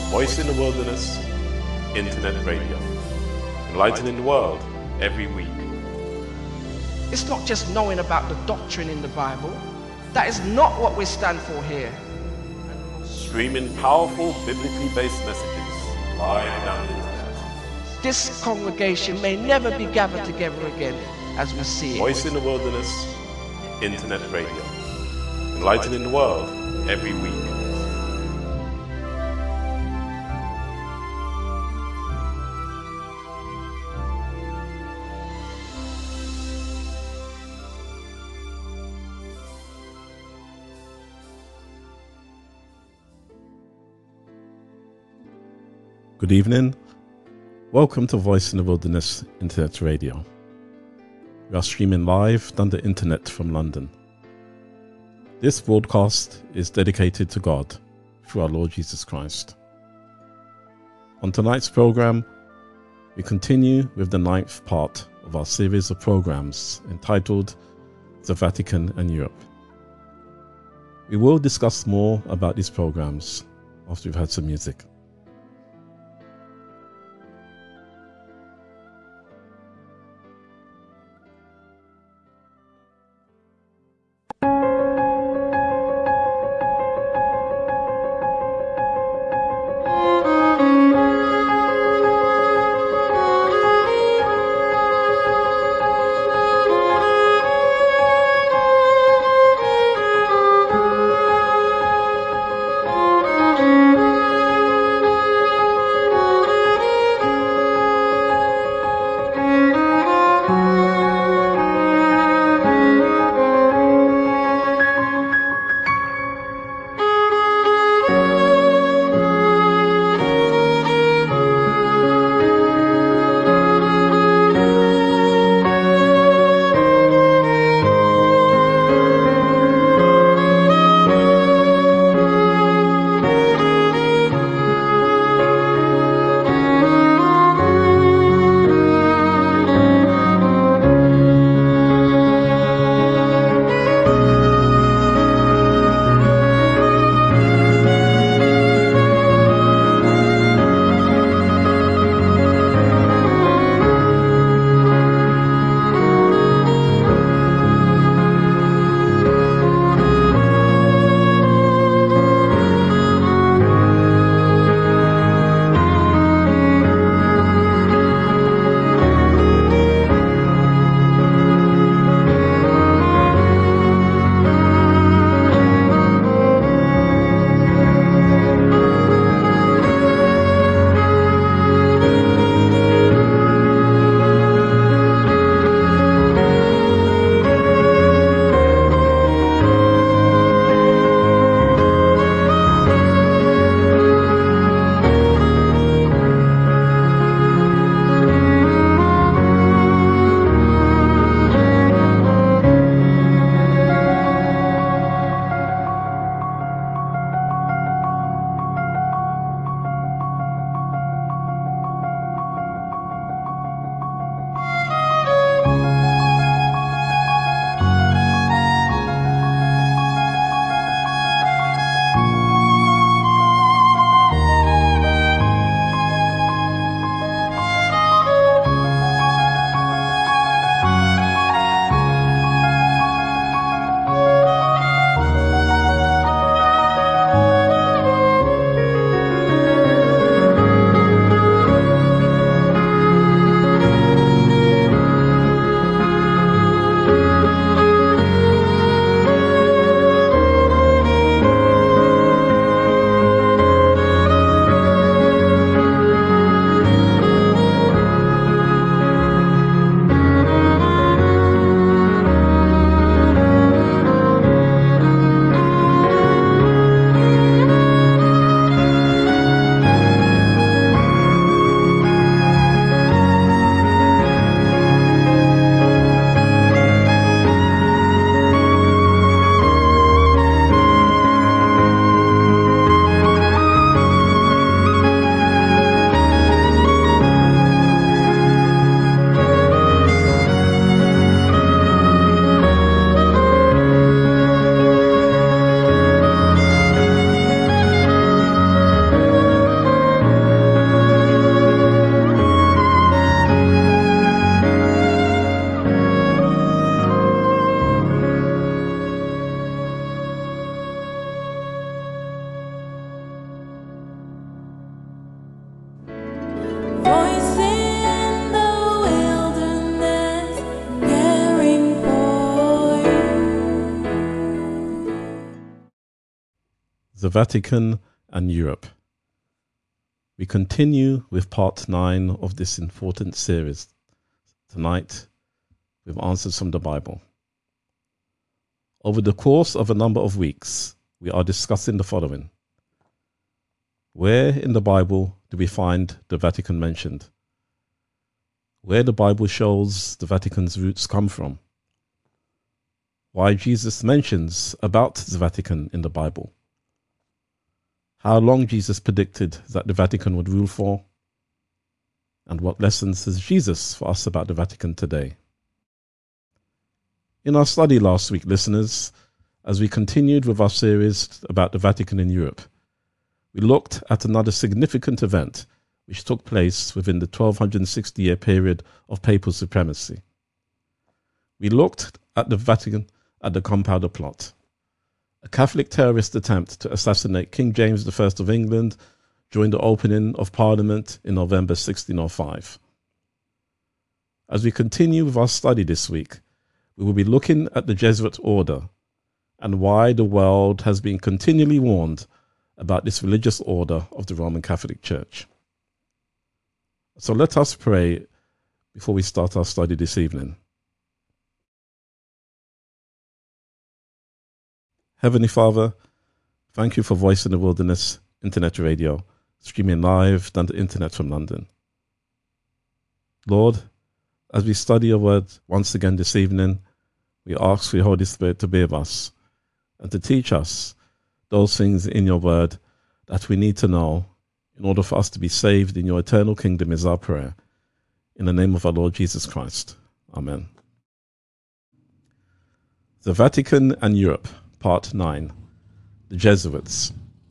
Voice in the Wilderness, Internet Radio. Enlightening the world every week. It's not just knowing about the doctrine in the Bible. That is not what we stand for here. Streaming powerful biblically based messages live down the internet. This congregation may never be gathered together again as we see it. Voice in the Wilderness, Internet Radio. Enlightening the world every week. Good evening. Welcome to Voice in the Wilderness Internet Radio. We are streaming live on the internet from London. This broadcast is dedicated to God through our Lord Jesus Christ. On tonight's program, we continue with the 9th part of our series of programs entitled The Vatican and Europe. We will discuss more about these programs after we've had some music. the Vatican and Europe. We continue with part 9 of this important series tonight with answers from the Bible. Over the course of a number of weeks, we are discussing the following. Where in the Bible do we find the Vatican mentioned? Where the Bible shows the Vatican's roots come from? Why Jesus mentions about the Vatican in the Bible? How long Jesus predicted that the Vatican would rule for? And what lessons has Jesus for us about the Vatican today? In our study last week, listeners, as we continued with our series about the Vatican in Europe, we looked at another significant event which took place within the 1260-year period of papal supremacy. We looked at the Vatican at the Gunpowder Plot, a Catholic terrorist attempt to assassinate King James I of England during the opening of Parliament in November 1605. As we continue with our study this week, we will be looking at the Jesuit order and why the world has been continually warned about this religious order of the Roman Catholic Church. So let us pray before we start our study this evening. Heavenly Father, thank you for Voice in the Wilderness Internet Radio, streaming live down the internet from London. Lord, as we study your word once again this evening, we ask for your Holy Spirit to be with us and to teach us those things in your word that we need to know in order for us to be saved in your eternal kingdom is our prayer. In the name of our Lord Jesus Christ. Amen. The Vatican and Europe. Part 9, the Jesuits.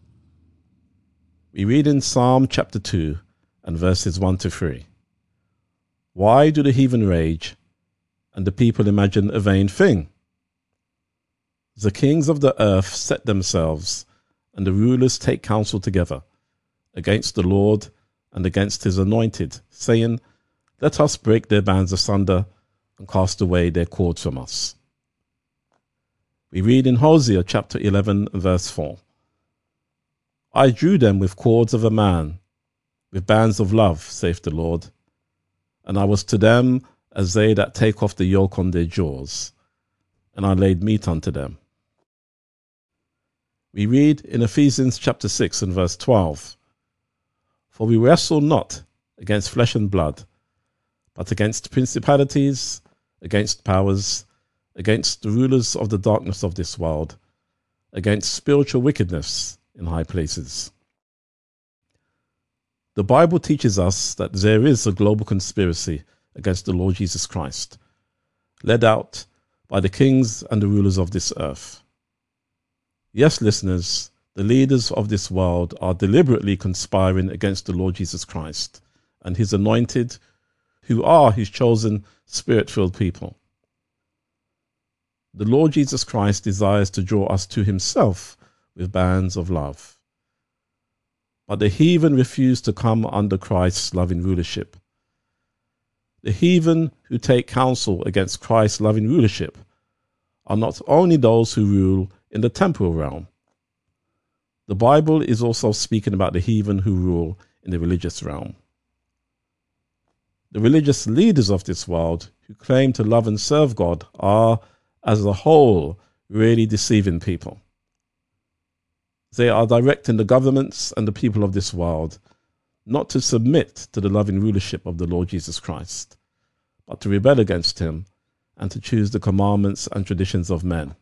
We read in Psalm chapter 2 and verses 1 to 3. Why do the heathen rage and the people imagine a vain thing? The kings of the earth set themselves and the rulers take counsel together against the Lord and against his anointed, saying, let us break their bands asunder and cast away their cords from us. We read in Hosea chapter 11 verse 4. I drew them with cords of a man, with bands of love, saith the Lord. And I was to them as they that take off the yoke on their jaws, and I laid meat unto them. We read in Ephesians chapter 6 and verse 12. For we wrestle not against flesh and blood, but against principalities, against powers, against the rulers of the darkness of this world, against spiritual wickedness in high places. The Bible teaches us that there is a global conspiracy against the Lord Jesus Christ, led out by the kings and the rulers of this earth. Yes, listeners, the leaders of this world are deliberately conspiring against the Lord Jesus Christ and his anointed, who are his chosen spirit-filled people. The Lord Jesus Christ desires to draw us to himself with bands of love. But the heathen refuse to come under Christ's loving rulership. The heathen who take counsel against Christ's loving rulership are not only those who rule in the temporal realm. The Bible is also speaking about the heathen who rule in the religious realm. The religious leaders of this world who claim to love and serve God are, as a whole, really deceiving people. They are directing the governments and the people of this world not to submit to the loving rulership of the Lord Jesus Christ, but to rebel against him and to choose the commandments and traditions of men.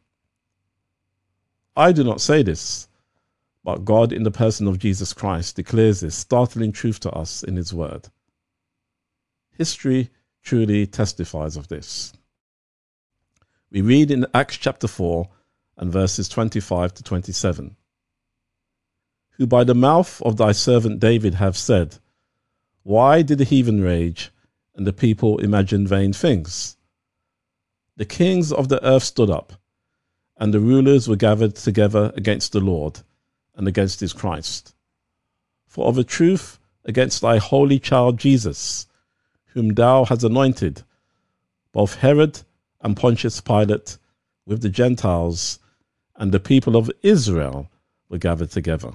I do not say this, but God in the person of Jesus Christ declares this startling truth to us in his word. History truly testifies of this. We read in Acts chapter 4 and verses 25 to 27. Who by the mouth of thy servant David have said, why did the heathen rage and the people imagine vain things? The kings of the earth stood up, and the rulers were gathered together against the Lord and against his Christ. For of a truth against thy holy child Jesus, whom thou hast anointed, both Herod and Pontius Pilate with the Gentiles and the people of Israel were gathered together.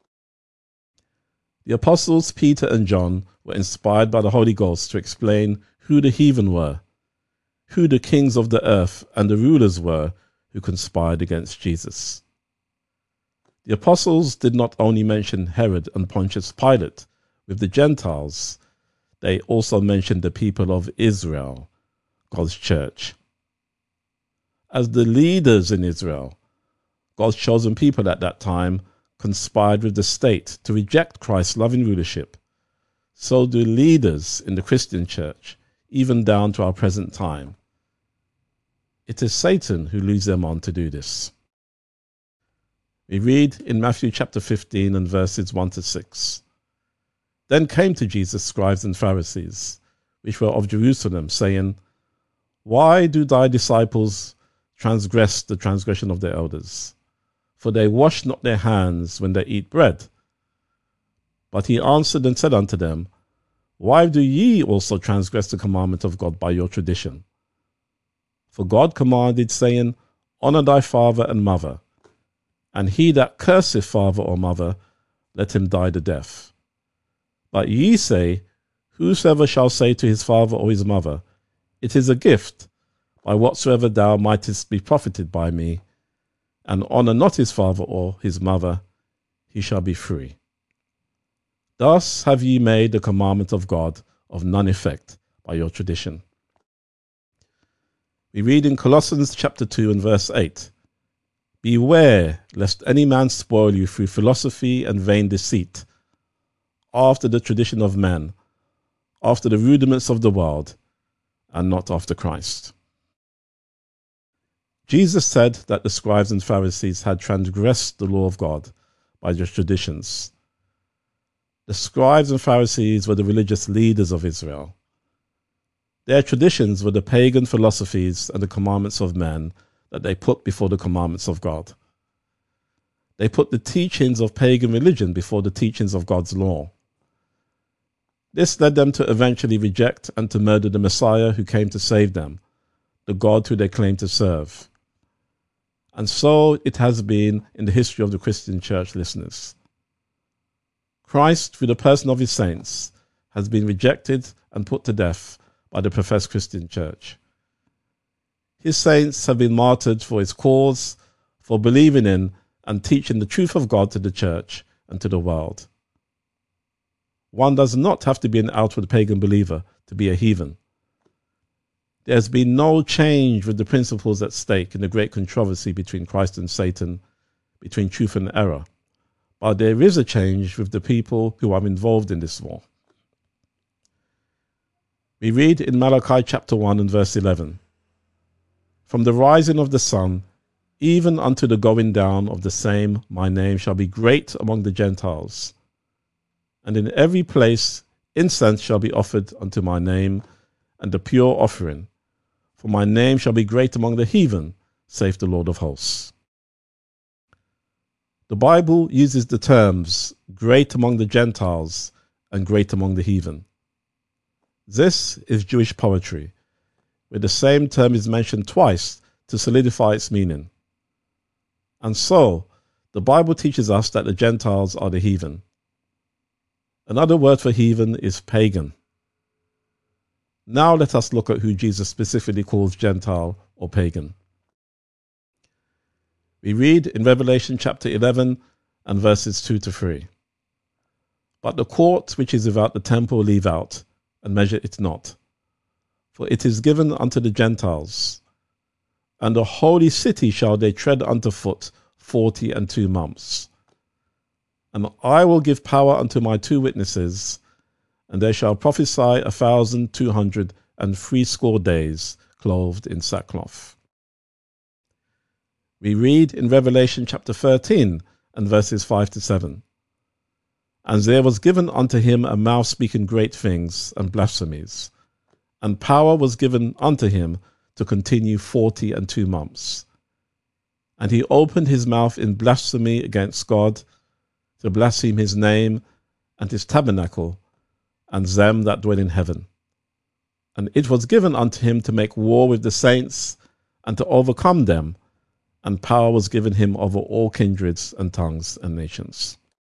The apostles Peter and John were inspired by the Holy Ghost to explain who the heathen were, who the kings of the earth and the rulers were who conspired against Jesus. The apostles did not only mention Herod and Pontius Pilate with the Gentiles, they also mentioned the people of Israel, God's church. As the leaders in Israel, God's chosen people at that time conspired with the state to reject Christ's loving rulership. So do leaders in the Christian church, even down to our present time. It is Satan who leads them on to do this. We read in Matthew chapter 15 and verses 1 to 6. Then came to Jesus scribes and Pharisees, which were of Jerusalem, saying, Why do thy disciples transgress the transgression of their elders? For they wash not their hands when they eat bread. But he answered and said unto them, Why do ye also transgress the commandment of God by your tradition? For God commanded, saying, Honour thy father and mother, and he that curseth father or mother, let him die the death. But ye say, Whosoever shall say to his father or his mother, It is a gift, by whatsoever thou mightest be profited by me, and honour not his father or his mother, he shall be free. Thus have ye made the commandment of God of none effect by your tradition. We read in Colossians chapter 2 and verse 8, Beware lest any man spoil you through philosophy and vain deceit, after the tradition of men, after the rudiments of the world, and not after Christ. Jesus said that the scribes and Pharisees had transgressed the law of God by their traditions. The scribes and Pharisees were the religious leaders of Israel. Their traditions were the pagan philosophies and the commandments of men that they put before the commandments of God. They put the teachings of pagan religion before the teachings of God's law. This led them to eventually reject and to murder the Messiah who came to save them, the God who they claimed to serve. And so it has been in the history of the Christian church, listeners. Christ, through the person of his saints, has been rejected and put to death by the professed Christian church. His saints have been martyred for his cause, for believing in and teaching the truth of God to the church and to the world. One does not have to be an outward pagan believer to be a heathen. There has been no change with the principles at stake in the great controversy between Christ and Satan, between truth and error. But there is a change with the people who are involved in this war. We read in Malachi chapter 1 and verse 11, From the rising of the sun, even unto the going down of the same, my name shall be great among the Gentiles. And in every place incense shall be offered unto my name, and the pure offering. For my name shall be great among the heathen, saith the Lord of hosts. The Bible uses the terms great among the Gentiles and great among the heathen. This is Jewish poetry, where the same term is mentioned twice to solidify its meaning. And so, the Bible teaches us that the Gentiles are the heathen. Another word for heathen is pagan. Now let us look at who Jesus specifically calls Gentile or pagan. We read in Revelation chapter 11 and verses 2 to 3. But the court which is without the temple leave out, and measure it not. For it is given unto the Gentiles, and the holy city shall they tread under foot 42 months. And I will give power unto my 2 witnesses, and they shall prophesy 1,260 days, clothed in sackcloth. We read in Revelation chapter 13 and verses 5 to 7. And there was given unto him a mouth speaking great things and blasphemies, and power was given unto him to continue 42 months. And he opened his mouth in blasphemy against God, to blaspheme his name and his tabernacle, and them that dwell in heaven. And it was given unto him to make war with the saints, and to overcome them, and power was given him over all kindreds and tongues and nations.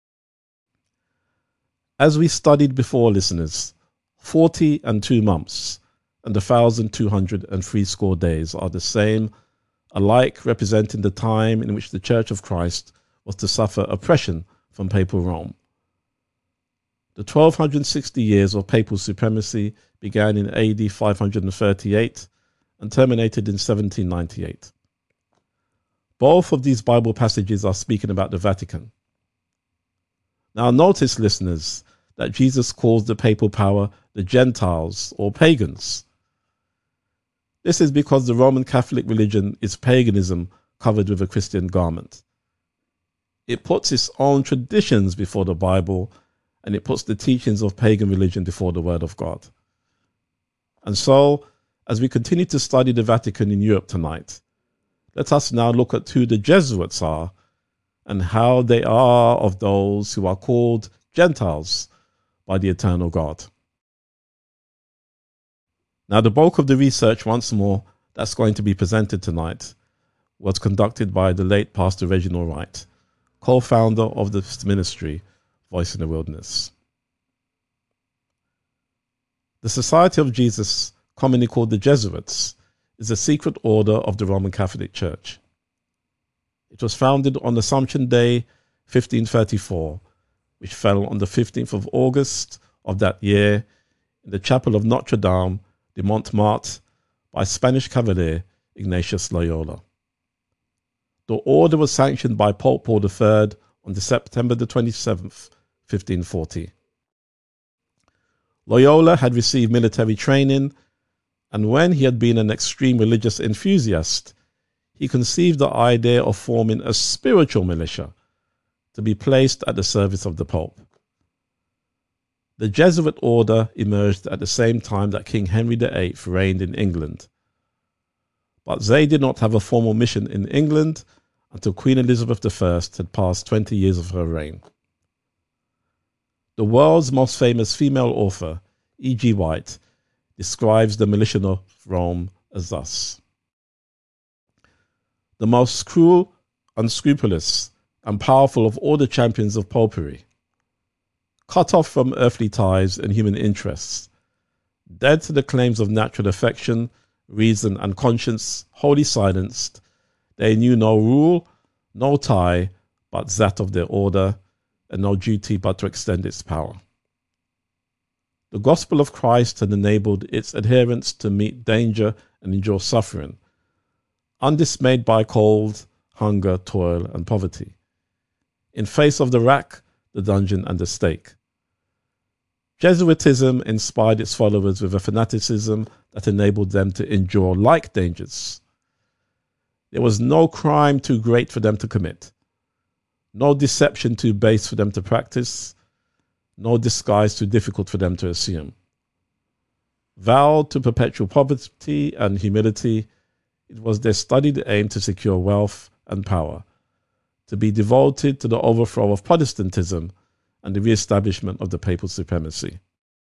As we studied before, listeners, 40 and 2 months and 1,260 days are the same, alike representing the time in which the Church of Christ was to suffer oppression from papal Rome. The 1260 years of papal supremacy began in AD 538 and terminated in 1798. Both of these Bible passages are speaking about the Vatican. Now notice, listeners, that Jesus calls the papal power the Gentiles or pagans. This is because the Roman Catholic religion is paganism covered with a Christian garment. It puts its own traditions before the Bible, and it puts the teachings of pagan religion before the Word of God. And so, as we continue to study the Vatican in Europe tonight, let us now look at who the Jesuits are and how they are of those who are called Gentiles by the eternal God. Now, the bulk of the research, once more, that's going to be presented tonight was conducted by the late Pastor Reginald Wright, co-founder of this ministry, Voice in the Wilderness. The Society of Jesus, commonly called the Jesuits, is a secret order of the Roman Catholic Church. It was founded on Assumption Day, 1534, which fell on the 15th of August of that year in the chapel of Notre Dame de Montmartre by Spanish Cavalier Ignatius Loyola. The order was sanctioned by Pope Paul III on September the 27th, 1540. Loyola had received military training, and when he had been an extreme religious enthusiast, he conceived the idea of forming a spiritual militia to be placed at the service of the Pope. The Jesuit order emerged at the same time that King Henry VIII reigned in England. But they did not have a formal mission in England until Queen Elizabeth I had passed 20 years of her reign. The world's most famous female author, E.G. White, describes the militia of Rome as thus: the most cruel, unscrupulous, and powerful of all the champions of popery, cut off from earthly ties and human interests, dead to the claims of natural affection, reason, and conscience, wholly silenced, they knew no rule, no tie but that of their order, and no duty but to extend its power. The gospel of Christ had enabled its adherents to meet danger and endure suffering, undismayed by cold, hunger, toil, and poverty, in face of the rack, the dungeon, and the stake. Jesuitism inspired its followers with a fanaticism that enabled them to endure like dangers. There was no crime too great for them to commit, no deception too base for them to practice, no disguise too difficult for them to assume. Vowed to perpetual poverty and humility, it was their studied aim to secure wealth and power, to be devoted to the overthrow of Protestantism and the re-establishment of the papal supremacy.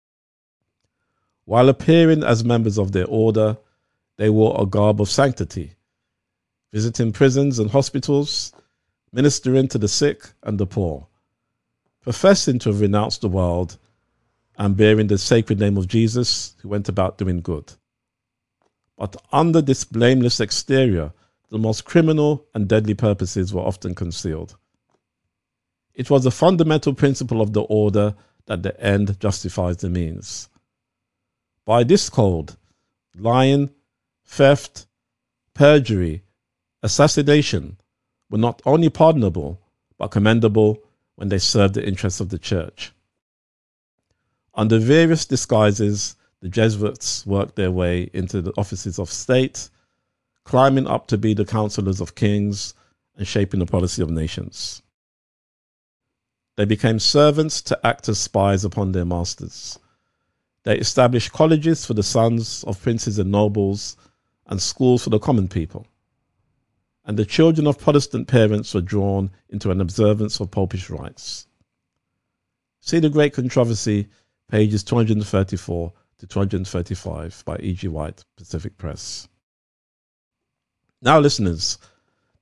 While appearing as members of their order, they wore a garb of sanctity, visiting prisons and hospitals, ministering to the sick and the poor, professing to have renounced the world and bearing the sacred name of Jesus, who went about doing good. But under this blameless exterior, the most criminal and deadly purposes were often concealed. It was a fundamental principle of the order that the end justifies the means. By this code, lying, theft, perjury, assassination were not only pardonable, but commendable when they served the interests of the church. Under various disguises, the Jesuits worked their way into the offices of state, climbing up to be the counselors of kings and shaping the policy of nations. They became servants to act as spies upon their masters. They established colleges for the sons of princes and nobles and schools for the common people. And the children of Protestant parents were drawn into an observance of popish rites. See The Great Controversy, pages 234 to 235 by E.G. White, Pacific Press. Now, listeners,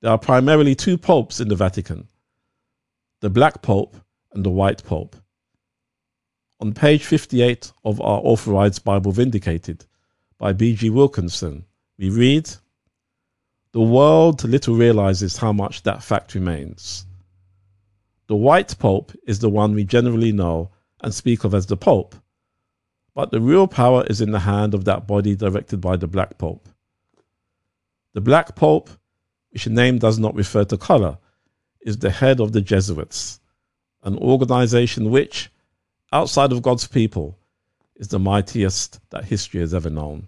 There are primarily two popes in the Vatican, the Black Pope and the White Pope. On page 58 of our Authorized Bible Vindicated by B.G. Wilkinson, we read, "The world little realizes how much that fact remains. The White Pope is the one we generally know and speak of as the Pope, but the real power is in the hand of that body directed by the Black Pope. The Black Pope, which the name does not refer to color, is the head of the Jesuits, an organization which, outside of God's people, is the mightiest that history has ever known."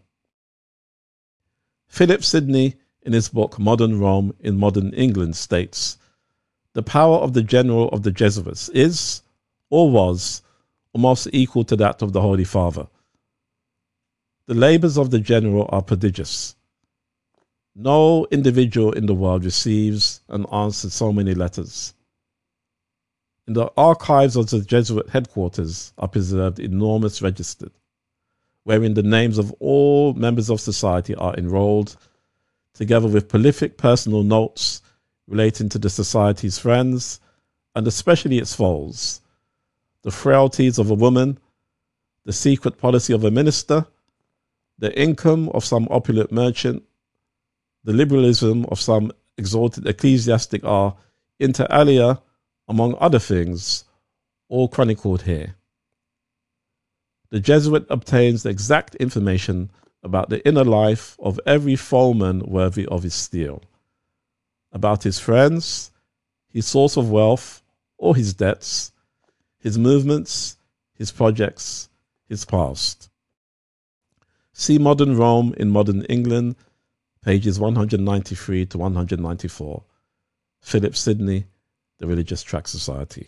Philip Sidney, in his book Modern Rome in Modern England, states, "The power of the general of the Jesuits is, or was, almost equal to that of the Holy Father. The labors of the general are prodigious. No individual in the world receives and answers so many letters. In the archives of the Jesuit headquarters are preserved enormous registers, wherein the names of all members of society are enrolled, together with prolific personal notes relating to the society's friends, and especially its foes, the frailties of a woman, the secret policy of a minister, the income of some opulent merchant, the liberalism of some exalted ecclesiastic are, inter alia, among other things, all chronicled here. The Jesuit obtains the exact information about the inner life of every foeman worthy of his steel, about his friends, his source of wealth or his debts, his movements, his projects, his past." See Modern Rome in Modern England, pages 193 to 194. Philip Sidney, The Religious Tract Society.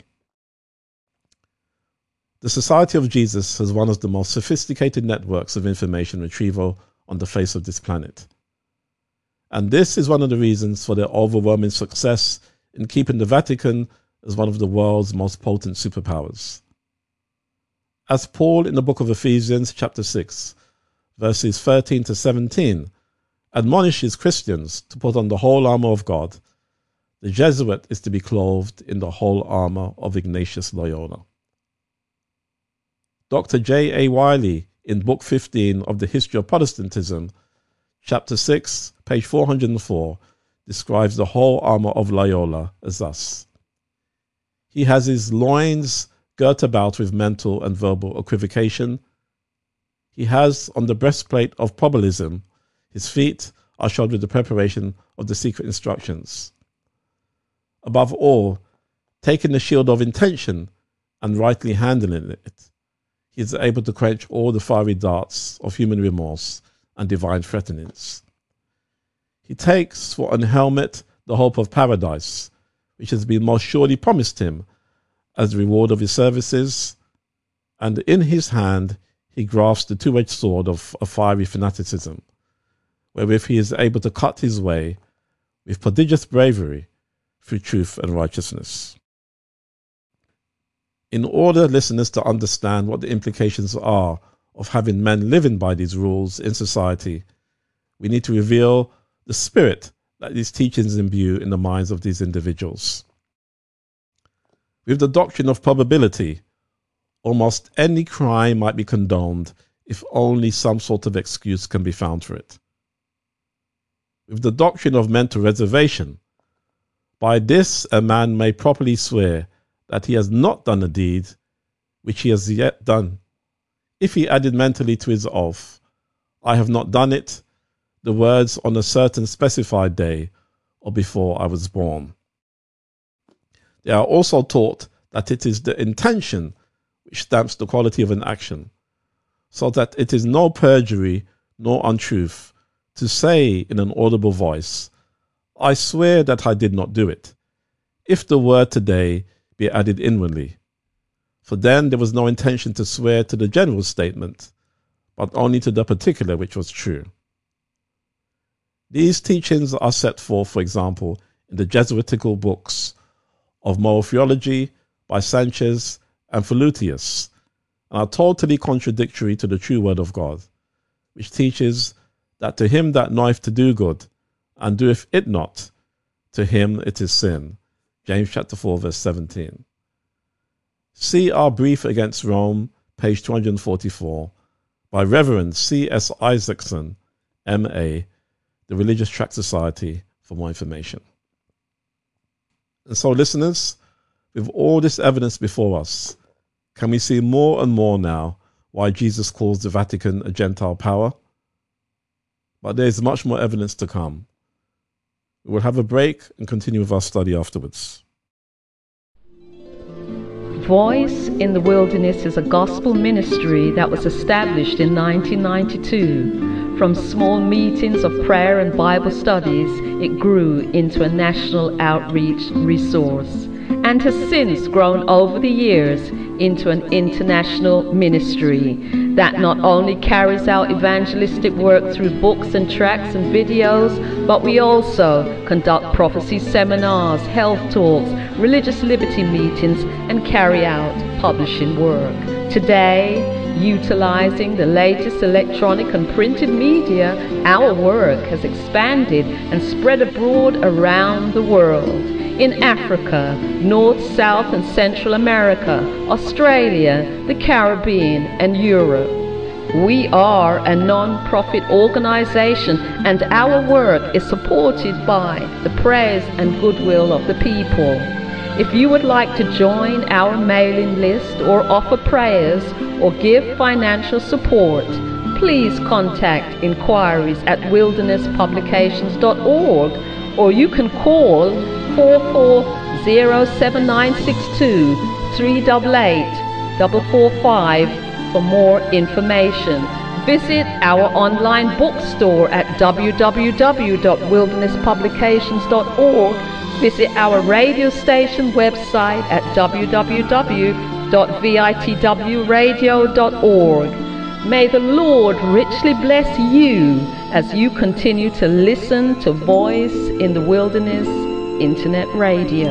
The Society of Jesus has one of the most sophisticated networks of information retrieval on the face of this planet. And this is one of the reasons for their overwhelming success in keeping the Vatican as one of the world's most potent superpowers. As Paul in the book of Ephesians chapter 6, verses 13 to 17, admonishes Christians to put on the whole armor of God, the Jesuit is to be clothed in the whole armor of Ignatius Loyola. Dr. J. A. Wiley, in Book 15 of the History of Protestantism, chapter 6, page 404, describes the whole armor of Loyola as thus. He has his loins girt about with mental and verbal equivocation. He has on the breastplate of probabilism. His feet are shod with the preparation of the secret instructions. Above all, taking the shield of intention and rightly handling it, he is able to quench all the fiery darts of human remorse and divine threatenings. He takes for an helmet the hope of paradise, which has been most surely promised him as the reward of his services, and in his hand he grasps the two-edged sword of a fiery fanaticism, wherewith he is able to cut his way with prodigious bravery through truth and righteousness. In order, listeners, to understand what the implications are of having men living by these rules in society, we need to reveal the spirit that these teachings imbue in the minds of these individuals. With the doctrine of probability, almost any crime might be condoned if only some sort of excuse can be found for it. With the doctrine of mental reservation, by this a man may properly swear that he has not done a deed which he has yet done, if he added mentally to his oath, "I have not done it," the words "on a certain specified day," or "before I was born." They are also taught that it is the intention which stamps the quality of an action, so that it is no perjury nor untruth to say in an audible voice, "I swear that I did not do it," if the word "today" be added inwardly, for then there was no intention to swear to the general statement, but only to the particular which was true. These teachings are set forth, for example, in the Jesuitical books of Moral Theology by Sanchez and Falutius, and are totally contradictory to the true word of God, which teaches that to him that knoweth to do good, and doeth it not, to him it is sin. James chapter 4, verse 17. See our brief against Rome, page 244, by Reverend C.S. Isaacson, M.A., the Religious Tract Society, for more information. And so, listeners, with all this evidence before us, can we see more and more now why Jesus calls the Vatican a Gentile power? But there is much more evidence to come. We will have a break and continue with our study afterwards. Voice in the Wilderness is a gospel ministry that was established in 1992. From small meetings of prayer and Bible studies, it grew into a national outreach resource and has since grown over the years into an international ministry that not only carries out evangelistic work through books and tracts and videos, but we also conduct prophecy seminars, health talks, religious liberty meetings, and carry out publishing work. Today, utilizing the latest electronic and printed media, our work has expanded and spread abroad around the world. In Africa, North, South, and Central America, Australia, the Caribbean, and Europe. We are a non-profit organization, and our work is supported by the prayers and goodwill of the people. If you would like to join our mailing list or offer prayers or give financial support, please contact inquiries at wildernesspublications.org, or you can call 44-07962 388 445 for more information. Visit our online bookstore at www.wildernesspublications.org. Visit our radio station website at www.vitwradio.org. May the Lord richly bless you as you continue to listen to Voice in the Wilderness Internet Radio.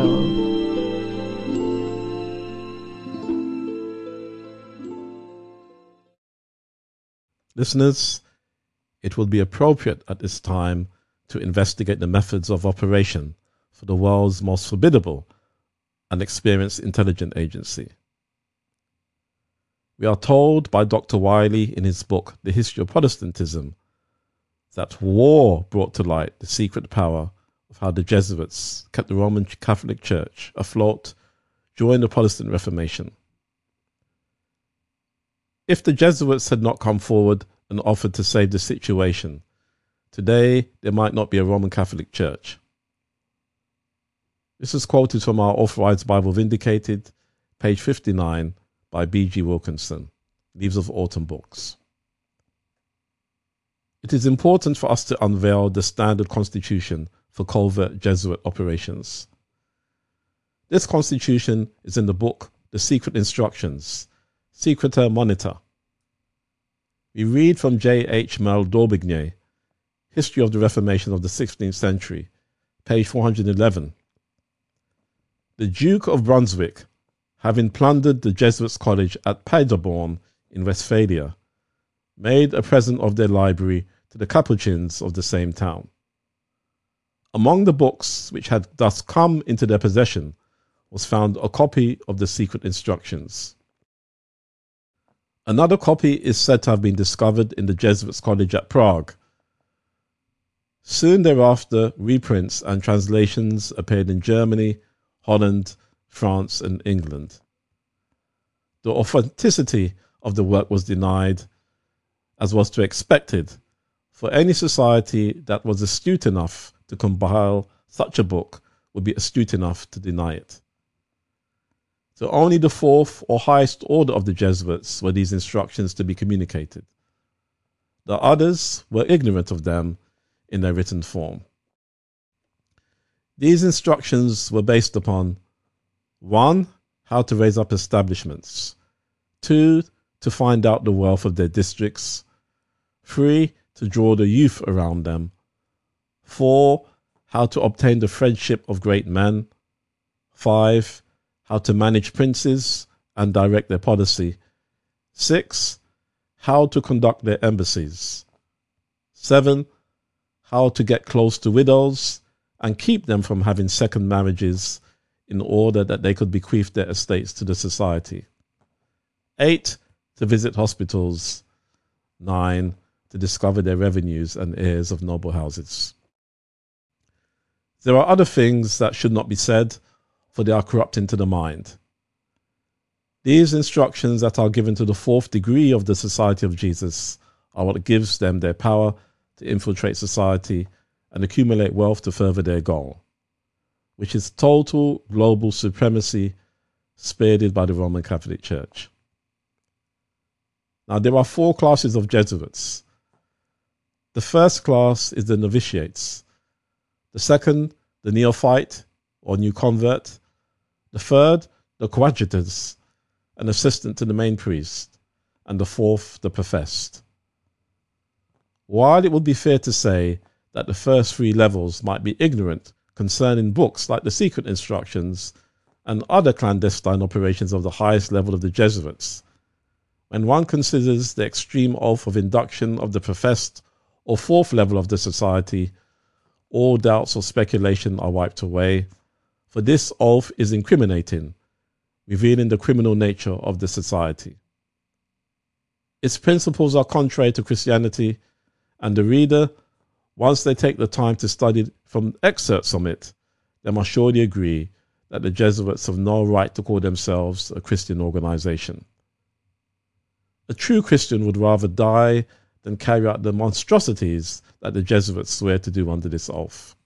Listeners, it will be appropriate at this time to investigate the methods of operation for the world's most formidable and experienced intelligence agency. We are told by Dr. Wiley in his book, The History of Protestantism, that war brought to light the secret power of how the Jesuits kept the Roman Catholic Church afloat during the Protestant Reformation. If the Jesuits had not come forward and offered to save the situation, today there might not be a Roman Catholic Church. This is quoted from our Authorized Bible Vindicated, page 59, by B.G. Wilkinson, Leaves of Autumn Books. It is important for us to unveil the standard constitution for covert Jesuit operations. This constitution is in the book The Secret Instructions, Secreta Monita. We read from J.H. Merle d'Aubigné, History of the Reformation of the 16th Century, page 411. The Duke of Brunswick, having plundered the Jesuits' college at Paderborn in Westphalia, made a present of their library to the Capuchins of the same town. Among the books which had thus come into their possession was found a copy of the secret instructions. Another copy is said to have been discovered in the Jesuits' college at Prague. Soon thereafter, reprints and translations appeared in Germany, Holland, France, and England. The authenticity of the work was denied, as was to be expected, for any society that was astute enough to compile such a book would be astute enough to deny it. So only the fourth or highest order of the Jesuits were these instructions to be communicated. The others were ignorant of them in their written form. These instructions were based upon 1. How to raise up establishments. 2. To find out the wealth of their districts. 3. To draw the youth around them. 4. How to obtain the friendship of great men. 5. How to manage princes and direct their policy. 6. How to conduct their embassies. 7. How to get close to widows and keep them from having second marriages in order that they could bequeath their estates to the society. 8, to visit hospitals. 9, to discover their revenues and heirs of noble houses. There are other things that should not be said, for they are corrupting to the mind. These instructions that are given to the 4th degree of the Society of Jesus are what gives them their power to infiltrate society and accumulate wealth to further their goal, which is total global supremacy spearheaded by the Roman Catholic Church. Now, there are 4 classes of Jesuits. The first class is the novitiates. The second, the neophyte or new convert. The third, the coadjutors, an assistant to the main priest. And the 4th, the professed. While it would be fair to say that the first 3 levels might be ignorant concerning books like the Secret Instructions and other clandestine operations of the highest level of the Jesuits, when one considers the extreme oath of induction of the professed or 4th level of the society, all doubts or speculation are wiped away, for this oath is incriminating, revealing the criminal nature of the society. Its principles are contrary to Christianity, and the reader, once they take the time to study from excerpts from it, they must surely agree that the Jesuits have no right to call themselves a Christian organization. A true Christian would rather die than carry out the monstrosities that the Jesuits swear to do under this oath.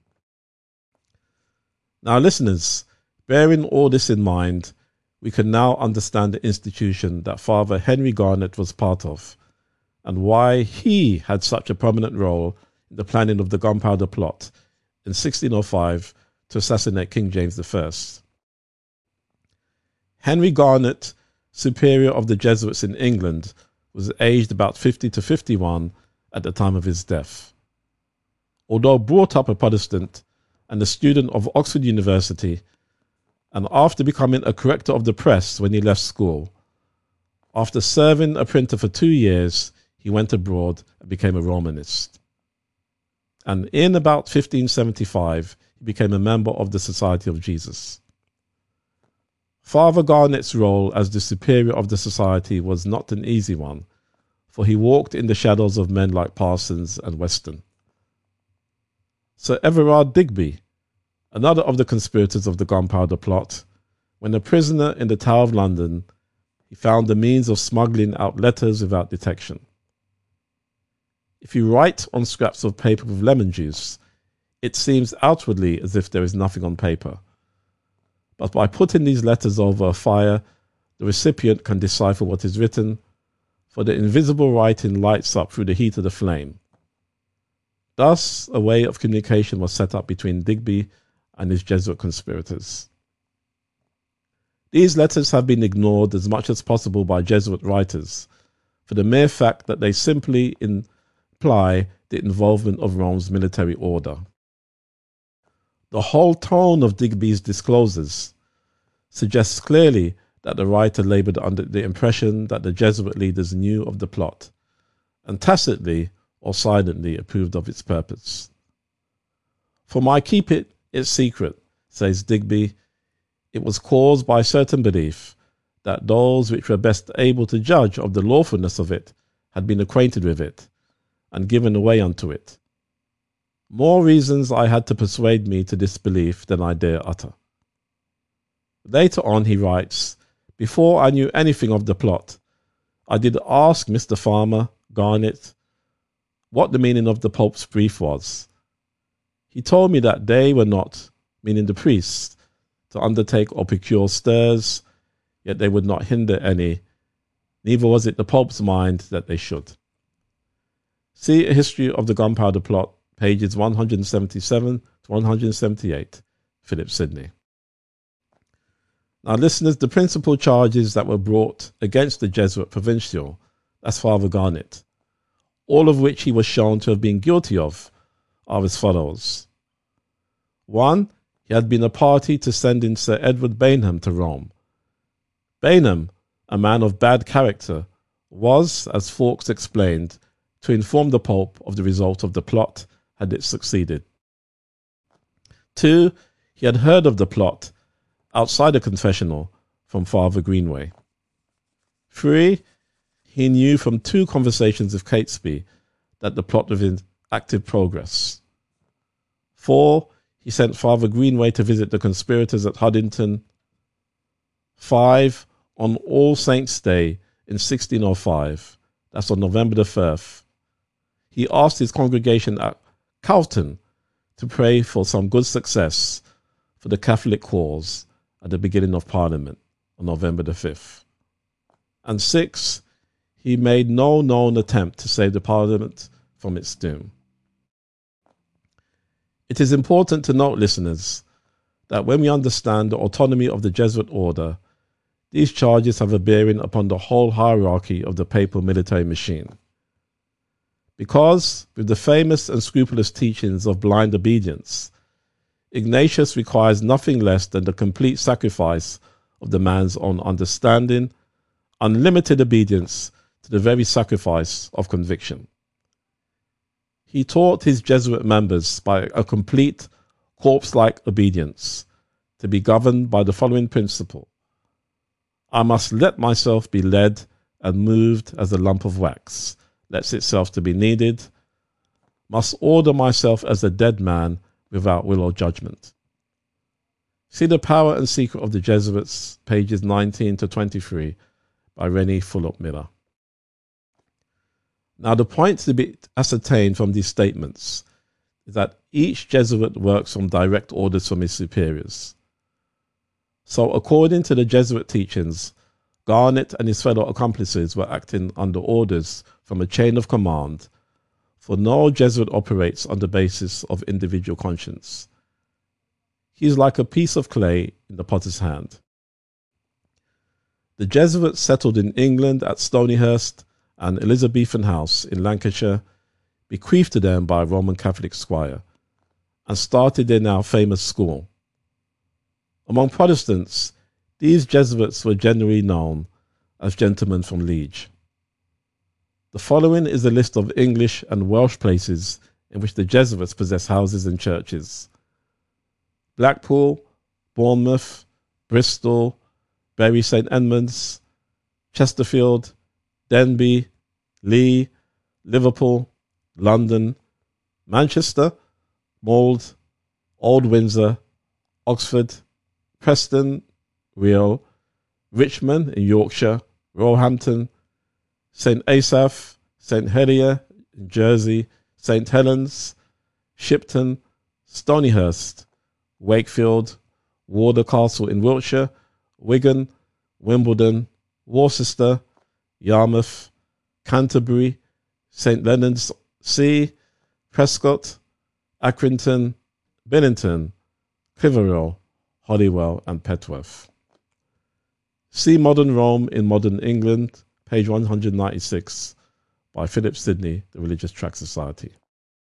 Now, listeners, bearing all this in mind, we can now understand the institution that Father Henry Garnet was part of, and why he had such a prominent role in the planning of the Gunpowder Plot in 1605 to assassinate King James I. Henry Garnet, superior of the Jesuits in England, was aged about 50 to 51 at the time of his death. Although brought up a Protestant and a student of Oxford University, and after becoming a corrector of the press when he left school, after serving a printer for 2 years, he went abroad and became a Romanist. And in about 1575, he became a member of the Society of Jesus. Father Garnet's role as the superior of the society was not an easy one, for he walked in the shadows of men like Parsons and Weston. Sir Everard Digby, another of the conspirators of the Gunpowder Plot, when a prisoner in the Tower of London, he found the means of smuggling out letters without detection. If you write on scraps of paper with lemon juice, it seems outwardly as if there is nothing on paper. But by putting these letters over a fire, the recipient can decipher what is written, for the invisible writing lights up through the heat of the flame. Thus, a way of communication was set up between Digby and his Jesuit conspirators. These letters have been ignored as much as possible by Jesuit writers, for the mere fact that they simply imply the involvement of Rome's military order. The whole tone of Digby's disclosures suggests clearly that the writer laboured under the impression that the Jesuit leaders knew of the plot, and tacitly or silently approved of its purpose. For my keep it secret, says Digby, it was caused by certain belief that those which were best able to judge of the lawfulness of it had been acquainted with it, and given away unto it. More reasons I had to persuade me to this belief than I dare utter. Later on he writes, before I knew anything of the plot, I did ask Mr. Farmer, Garnet, what the meaning of the Pope's brief was. He told me that they were not, meaning the priests, to undertake or procure stirs, yet they would not hinder any, neither was it the Pope's mind that they should. See A History of the Gunpowder Plot, pages 177 to 178, Philip Sidney. Now, listeners, the principal charges that were brought against the Jesuit provincial, that's Father Garnet, all of which he was shown to have been guilty of, are as follows. 1. He had been a party to sending Sir Edward Bainham to Rome. Bainham, a man of bad character, was, as Fawkes explained, to inform the Pope of the result of the plot had it succeeded. 2, he had heard of the plot outside the confessional from Father Greenway. 3, he knew from 2 conversations with Catesby that the plot was in active progress. 4, he sent Father Greenway to visit the conspirators at Huddington. 5, on All Saints' Day in 1605, that's on November the 1st, he asked his congregation at Carlton to pray for some good success for the Catholic cause at the beginning of Parliament on November the 5th. And 6, he made no known attempt to save the Parliament from its doom. It is important to note, listeners, that when we understand the autonomy of the Jesuit order, these charges have a bearing upon the whole hierarchy of the papal military machine. Because, with the famous and scrupulous teachings of blind obedience, Ignatius requires nothing less than the complete sacrifice of the man's own understanding, unlimited obedience to the very sacrifice of conviction. He taught his Jesuit members by a complete corpse-like obedience to be governed by the following principle: I must let myself be led and moved as a lump of wax lets itself to be needed, must order myself as a dead man without will or judgment. See The Power and Secret of the Jesuits, pages 19 to 23, by Rennie Fulop Miller. Now, the point to be ascertained from these statements is that each Jesuit works from direct orders from his superiors. So, according to the Jesuit teachings, Garnet and his fellow accomplices were acting under orders from a chain of command, for no Jesuit operates on the basis of individual conscience. He is like a piece of clay in the potter's hand. The Jesuits settled in England at Stonyhurst and Elizabethan House in Lancashire, bequeathed to them by a Roman Catholic squire, and started their now famous school. Among Protestants, these Jesuits were generally known as gentlemen from Liege. The following is a list of English and Welsh places in which the Jesuits possess houses and churches: Blackpool, Bournemouth, Bristol, Bury St Edmunds, Chesterfield, Denbigh, Lee, Liverpool, London, Manchester, Mould, Old Windsor, Oxford, Preston, Rio, Richmond in Yorkshire, Roehampton, St Asaph, St Helier in Jersey, St Helens, Shipton, Stonyhurst, Wakefield, Wardour Castle in Wiltshire, Wigan, Wimbledon, Worcester, Yarmouth, Canterbury, St Leonard's Sea, Prescott, Accrington, Billington, Clitheroe, Holywell and Petworth. See Modern Rome in Modern England, page 196, by Philip Sidney, The Religious Tract Society.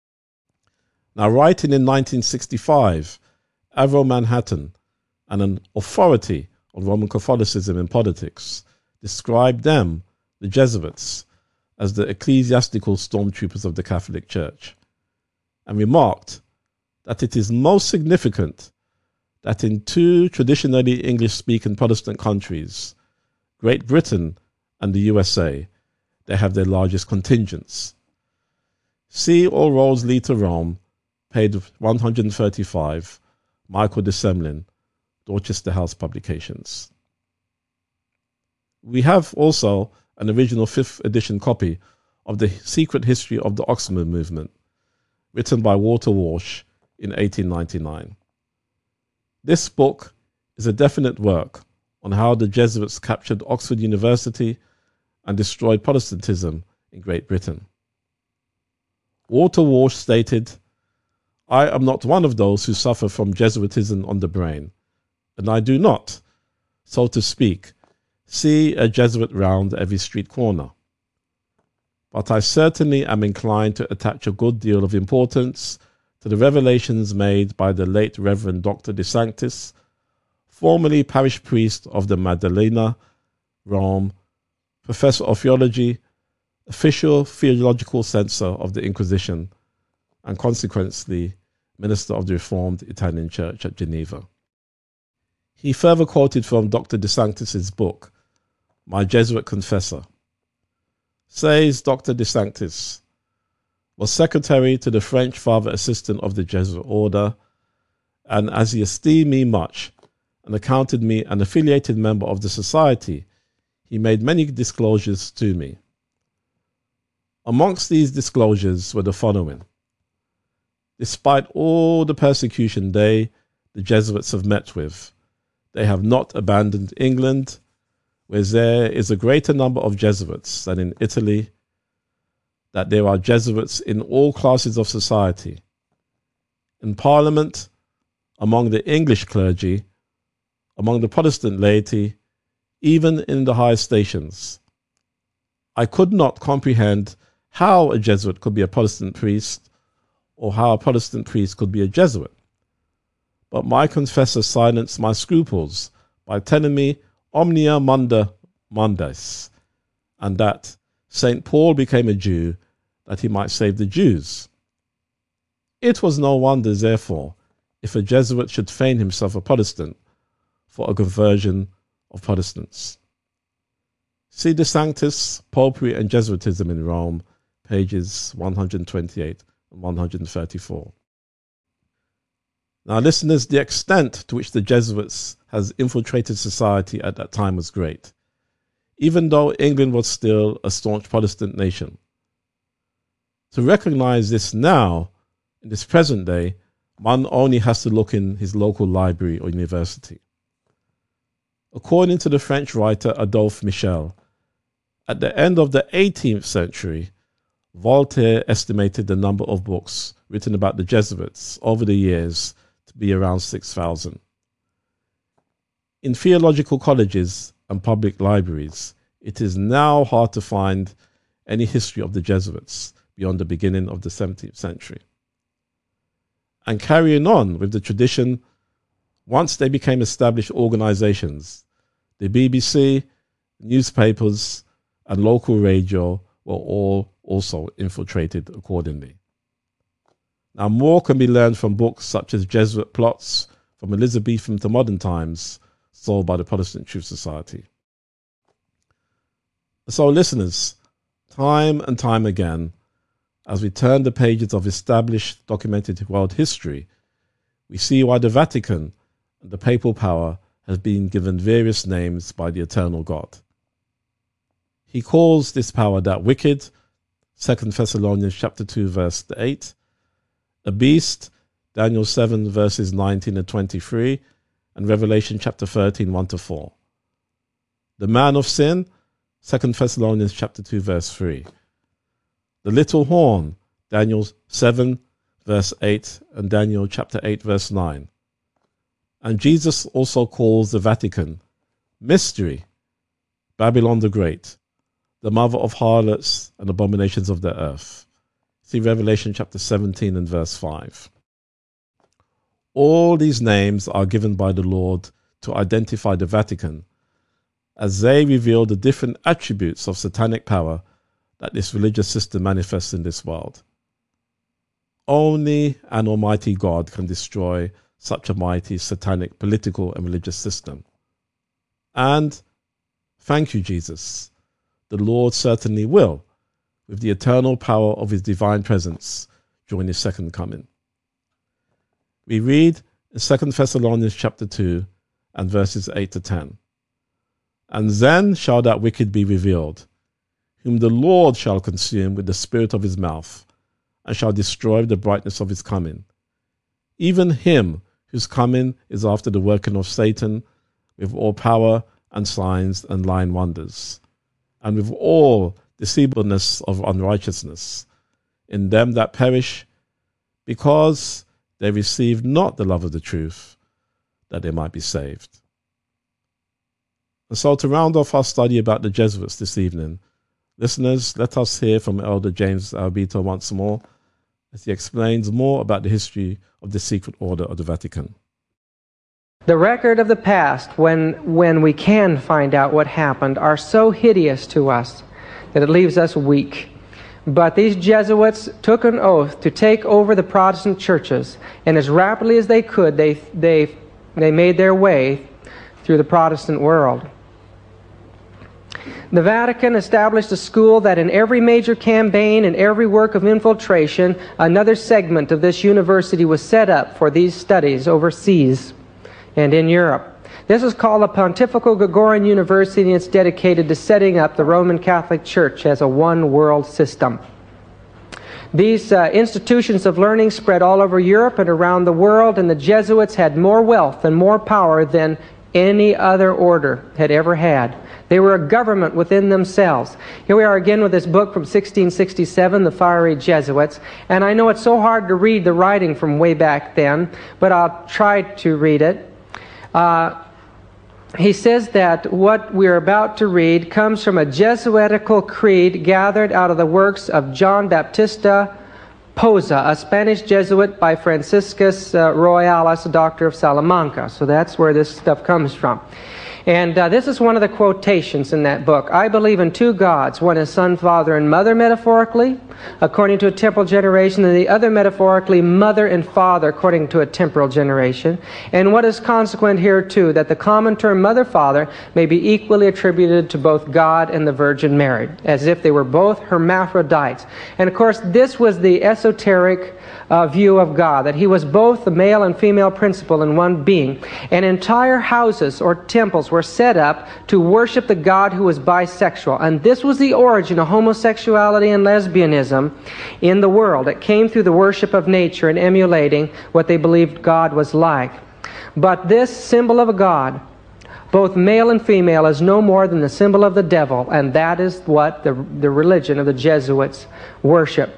Now, writing in 1965, Avro Manhattan, and an authority on Roman Catholicism in politics, described them, the Jesuits, as the ecclesiastical stormtroopers of the Catholic Church, and remarked that it is most significant that in 2 traditionally English-speaking Protestant countries, Great Britain and the USA, they have their largest contingents. See All Roads Lead to Rome, page 135, Michael de Semlin, Dorchester House Publications. We have also an original 5th edition copy of The Secret History of the Oxford Movement, written by Walter Walsh in 1899. This book is a definite work on how the Jesuits captured Oxford University and destroyed Protestantism in Great Britain. Walter Walsh stated, "I am not one of those who suffer from Jesuitism on the brain, and I do not, so to speak, see a Jesuit round every street corner. But I certainly am inclined to attach a good deal of importance to the revelations made by the late Reverend Dr. De Sanctis, formerly parish priest of the Maddalena, Rome, professor of theology, official theological censor of the Inquisition, and consequently minister of the Reformed Italian Church at Geneva. He further quoted from Dr. De Sanctis' book, My Jesuit Confessor. Says Dr. De Sanctis, was secretary to the French Father Assistant of the Jesuit Order, and as he esteemed me much and accounted me an affiliated member of the society, he made many disclosures to me. Amongst these disclosures were the following. Despite all the persecution the Jesuits have met with, they have not abandoned England, where there is a greater number of Jesuits than in Italy, that there are Jesuits in all classes of society, in Parliament, among the English clergy, among the Protestant laity, even in the high stations. I could not comprehend how a Jesuit could be a Protestant priest, or how a Protestant priest could be a Jesuit. But my confessor silenced my scruples by telling me omnia munda mundis, and that St. Paul became a Jew that he might save the Jews. It was no wonder, therefore, if a Jesuit should feign himself a Protestant for a conversion of Protestants. See De Sanctis, Popery and Jesuitism in Rome, pages 128 and 134. Now, listeners, the extent to which the Jesuits has infiltrated society at that time was great, even though England was still a staunch Protestant nation. To recognize this now, in this present day, one only has to look in his local library or university. According to the French writer Adolphe Michel, at the end of the 18th century, Voltaire estimated the number of books written about the Jesuits over the years to be around 6,000. In theological colleges and public libraries, it is now hard to find any history of the Jesuits beyond the beginning of the 17th century. And carrying on with the tradition, once they became established organizations, the BBC, newspapers, and local radio were all also infiltrated accordingly. Now, more can be learned from books such as Jesuit Plots from Elizabethan to Modern Times, sold by the Protestant Truth Society. So, listeners, time and time again, as we turn the pages of established documented world history, we see why the Vatican and the papal power has been given various names by the eternal God. He calls this power that wicked, 2 Thessalonians chapter 2 verse 8, a beast, Daniel 7 verses 19 and 23, and Revelation chapter 13 1-4. The man of sin, 2 Thessalonians chapter 2 verse 3. The little horn, Daniel 7 verse 8 and Daniel chapter 8 verse 9. And Jesus also calls the Vatican mystery, Babylon the Great, the mother of harlots and abominations of the earth. See Revelation chapter 17 and verse 5. All these names are given by the Lord to identify the Vatican, as they reveal the different attributes of satanic power that this religious system manifests in this world. Only an almighty God can destroy such a mighty satanic political and religious system. And, thank you, Jesus, the Lord certainly will, with the eternal power of his divine presence during his second coming. We read in 2 Thessalonians chapter 2 and verses 8-10. And then shall that wicked be revealed, whom the Lord shall consume with the spirit of his mouth, and shall destroy the brightness of his coming. Even him whose coming is after the working of Satan, with all power and signs and lying wonders, and with all deceivableness of unrighteousness, in them that perish, because they received not the love of the truth, that they might be saved. And so, to round off our study about the Jesuits this evening, listeners, let us hear from Elder James Albito once more, as he explains more about the history of the secret order of the Vatican. The record of the past, when we can find out what happened, are so hideous to us that it leaves us weak. But these Jesuits took an oath to take over the Protestant churches, and as rapidly as they could, they made their way through the Protestant world. The Vatican established a school that in every major campaign and every work of infiltration, another segment of this university was set up for these studies overseas and in Europe. This is called the Pontifical Gregorian University, and it's dedicated to setting up the Roman Catholic Church as a one-world system. These institutions of learning spread all over Europe and around the world, and the Jesuits had more wealth and more power than any other order had ever had. They were a government within themselves. Here we are again with this book from 1667, The Fiery Jesuits. And I know it's so hard to read the writing from way back then, but I'll try to read it. He says that what we're about to read comes from a Jesuitical creed gathered out of the works of John Baptista Poza, a Spanish Jesuit by Franciscus Royales, a doctor of Salamanca. So that's where this stuff comes from. And this is one of the quotations in that book. I believe in two gods. One is Son, Father, and Mother, metaphorically, according to a temporal generation, and the other metaphorically, Mother and Father, according to a temporal generation. And what is consequent here, too, that the common term Mother, Father may be equally attributed to both God and the Virgin Mary, as if they were both hermaphrodites. And, of course, this was the esoteric view of God, that He was both the male and female principle in one being. And entire houses or temples were set up to worship the God who was bisexual. And this was the origin of homosexuality and lesbianism in the world. It came through the worship of nature and emulating what they believed God was like. But this symbol of a God, both male and female, is no more than the symbol of the devil, and that is what the religion of the Jesuits worship.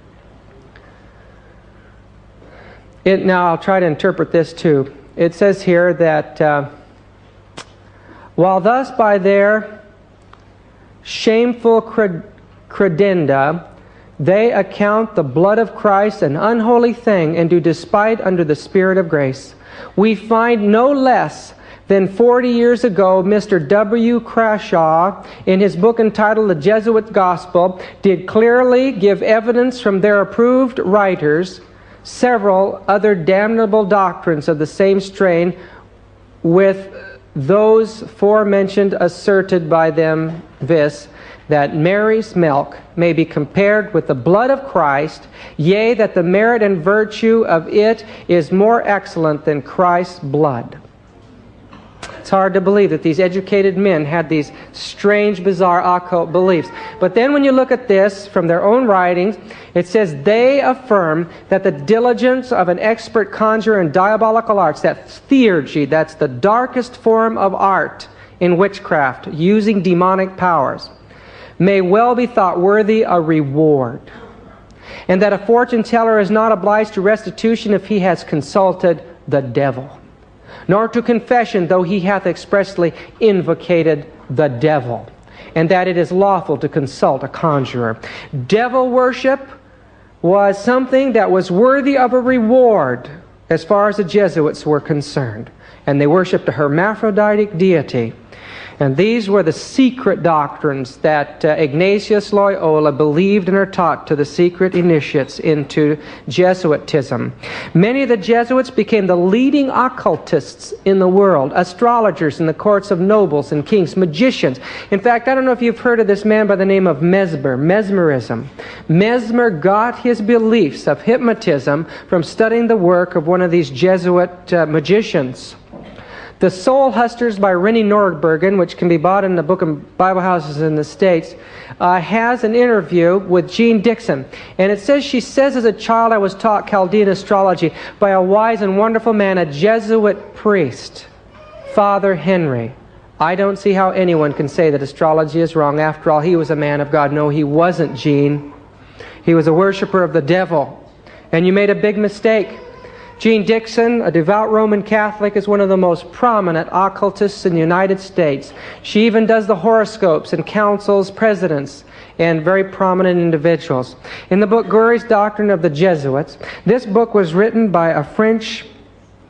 Now, I'll try to interpret this too. It says here that while thus by their shameful credenda they account the blood of Christ an unholy thing and do despite under the Spirit of grace, we find no less than 40 years ago, Mr. W. Crashaw, in his book entitled The Jesuit Gospel, did clearly give evidence from their approved writers several other damnable doctrines of the same strain, with those forementioned asserted by them, viz., that Mary's milk may be compared with the blood of Christ, yea, that the merit and virtue of it is more excellent than Christ's blood. It's hard to believe that these educated men had these strange, bizarre occult beliefs. But then when you look at this from their own writings, it says they affirm that the diligence of an expert conjurer in diabolical arts, that theurgy, that's the darkest form of art in witchcraft, using demonic powers, may well be thought worthy a reward. And that a fortune teller is not obliged to restitution if he has consulted the devil, nor to confession, though he hath expressly invocated the devil, and that it is lawful to consult a conjurer. Devil worship was something that was worthy of a reward as far as the Jesuits were concerned, and they worshipped a hermaphroditic deity. And these were the secret doctrines that Ignatius Loyola believed and are taught to the secret initiates into Jesuitism. Many of the Jesuits became the leading occultists in the world, astrologers in the courts of nobles and kings, magicians. In fact, I don't know if you've heard of this man by the name of mesmerism. Mesmer got his beliefs of hypnotism from studying the work of one of these Jesuit magicians. The Soul Hustlers by Rennie Nordbergen, which can be bought in the Book of Bible Houses in the States, has an interview with Jean Dixon. And it says, she says, as a child I was taught Chaldean astrology by a wise and wonderful man, a Jesuit priest, Father Henry. I don't see how anyone can say that astrology is wrong. After all, he was a man of God. No, he wasn't, Jean. He was a worshiper of the devil. And you made a big mistake. Jean Dixon, a devout Roman Catholic, is one of the most prominent occultists in the United States. She even does the horoscopes and counsels presidents and very prominent individuals. In the book Gurie's Doctrine of the Jesuits, this book was written by a French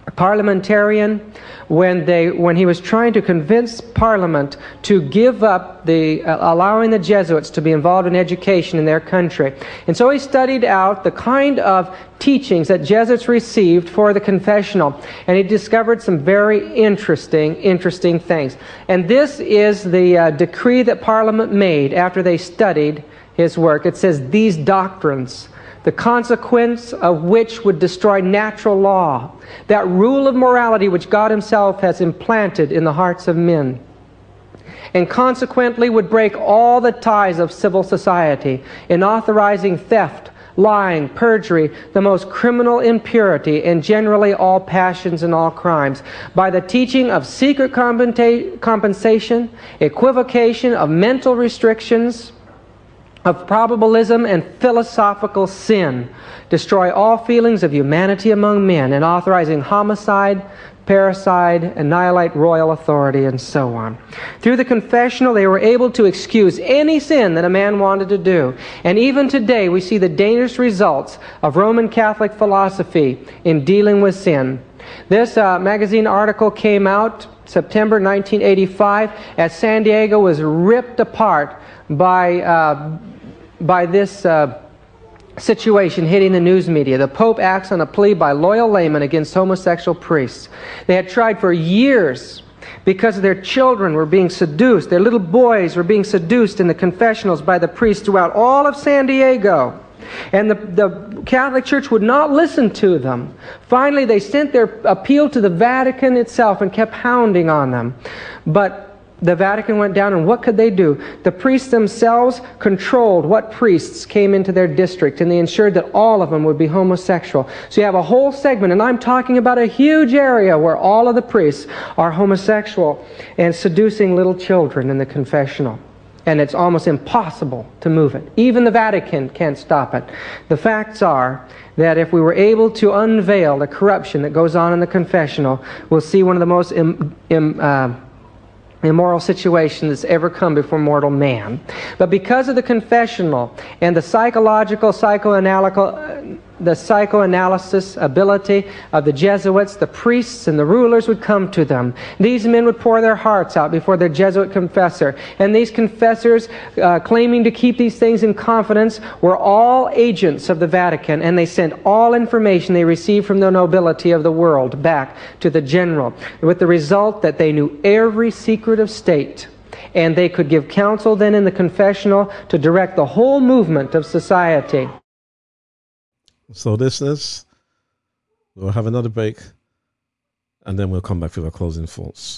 parliamentarian when he was trying to convince Parliament to give up allowing the Jesuits to be involved in education in their country. And so he studied out the kind of teachings that Jesuits received for the confessional, and he discovered some very interesting things. And this is the decree that Parliament made after they studied his work. It says, "These doctrines, the consequence of which would destroy natural law, that rule of morality which God Himself has implanted in the hearts of men, and consequently would break all the ties of civil society in authorizing theft, lying, perjury, the most criminal impurity, and generally all passions and all crimes, by the teaching of secret compensation, equivocation, of mental restrictions, of probabilism and philosophical sin, destroy all feelings of humanity among men, and authorizing homicide, parricide, annihilate royal authority, and so on." Through the confessional, they were able to excuse any sin that a man wanted to do. And even today, we see the dangerous results of Roman Catholic philosophy in dealing with sin. This magazine article came out September 1985 as San Diego was ripped apart by this situation hitting the news media. The Pope acts on a plea by loyal laymen against homosexual priests. They had tried for years because their children were being seduced. Their little boys were being seduced in the confessionals by the priests throughout all of San Diego. And the Catholic Church would not listen to them. Finally, they sent their appeal to the Vatican itself and kept hounding on them. But the Vatican went down, and what could they do? The priests themselves controlled what priests came into their district, and they ensured that all of them would be homosexual. So you have a whole segment, and I'm talking about a huge area where all of the priests are homosexual and seducing little children in the confessional. And it's almost impossible to move it. Even the Vatican can't stop it. The facts are that if we were able to unveil the corruption that goes on in the confessional, we'll see one of the most immoral situation that's ever come before mortal man. But because of the confessional and the psychoanalysis ability of the Jesuits, the priests and the rulers would come to them. These men would pour their hearts out before their Jesuit confessor. And these confessors, claiming to keep these things in confidence, were all agents of the Vatican, and they sent all information they received from the nobility of the world back to the general, with the result that they knew every secret of state, and they could give counsel then in the confessional to direct the whole movement of society. So we'll have another break, and then we'll come back with our closing thoughts.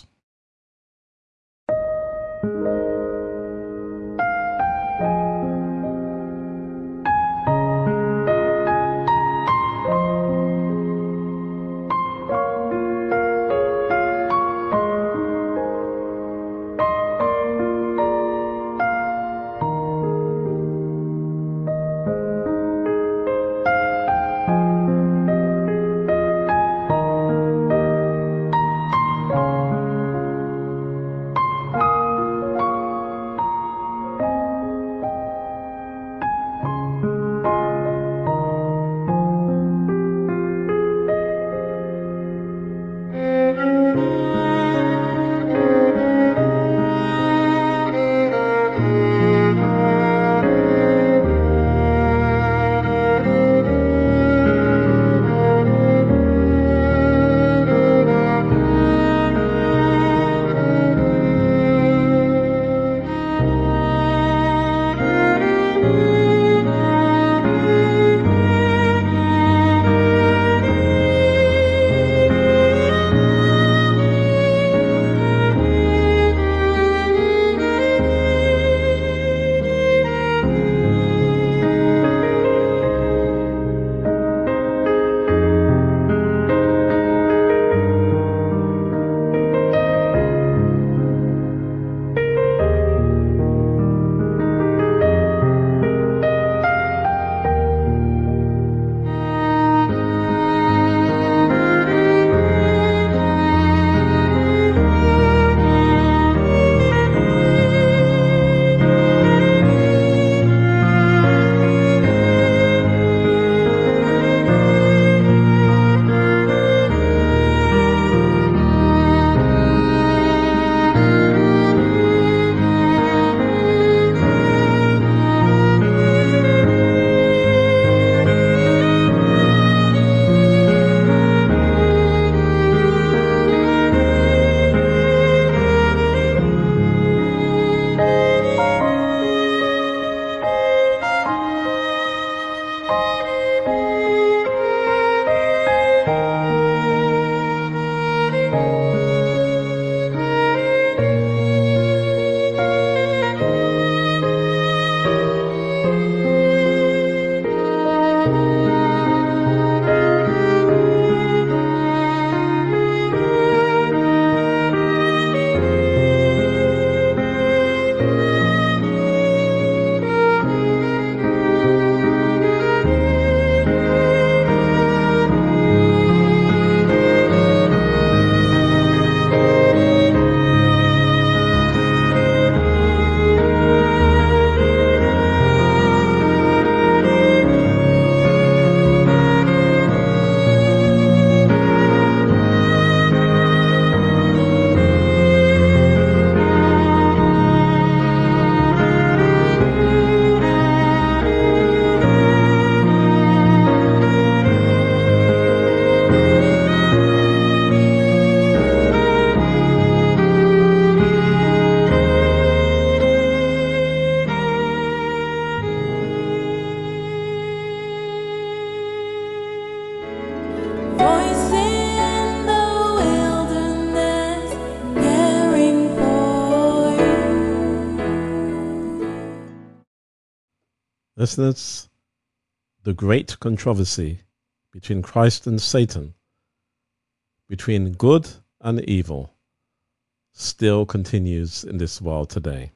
Listeners, the great controversy between Christ and Satan, between good and evil, still continues in this world today.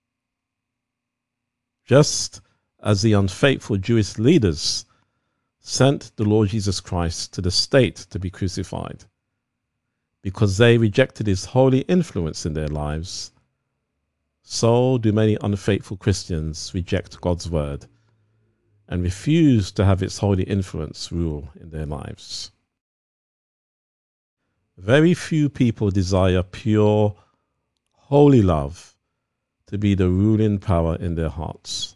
Just as the unfaithful Jewish leaders sent the Lord Jesus Christ to the stake to be crucified because they rejected his holy influence in their lives, so do many unfaithful Christians reject God's word and refuse to have its holy influence rule in their lives. Very few people desire pure, holy love to be the ruling power in their hearts.